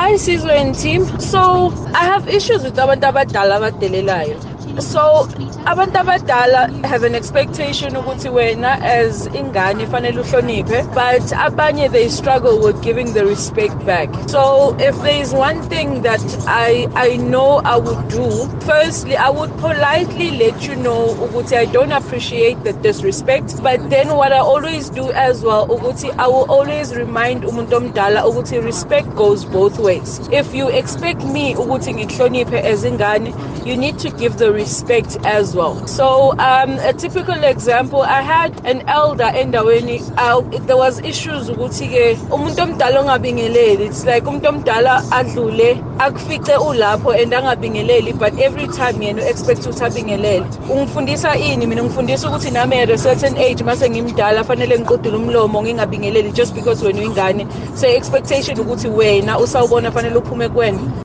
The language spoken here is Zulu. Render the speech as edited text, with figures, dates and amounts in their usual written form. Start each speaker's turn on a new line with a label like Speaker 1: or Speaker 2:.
Speaker 1: Hi, Sizwe and team. So, I have issues with abantu abadala abadelelayo. So, abantu abadala have an expectation ukuthi wena as ingane fanele uhloniphe, but abanye they struggle with giving the respect back. So, if there is one thing that I know I would do, firstly, I would politely let you know ukuthi I don't appreciate the disrespect, but then what I always do as well, ukuthi I will always remind umuntu omdala ukuthi respect goes both ways. If you expect me ukuthi ngikuhloniphe as ingane, you need to give the respect as well. So a typical example, I had an elder endaweni, there was issues ukuthi ke umuntu omdala ongabingeleli. It's like umuntu omdala adlule akufice ulapho and angabingeleli, but every time yena expect ukuthi abingelele. Ungifundisa ini? Mina ngifundisa ukuthi nami at a certain age mase ngimdala fanele ngiqudule umlomo ngingabingeleli just because wena uyingane. So expectation ukuthi wena usawubona fanele uphume kuwena.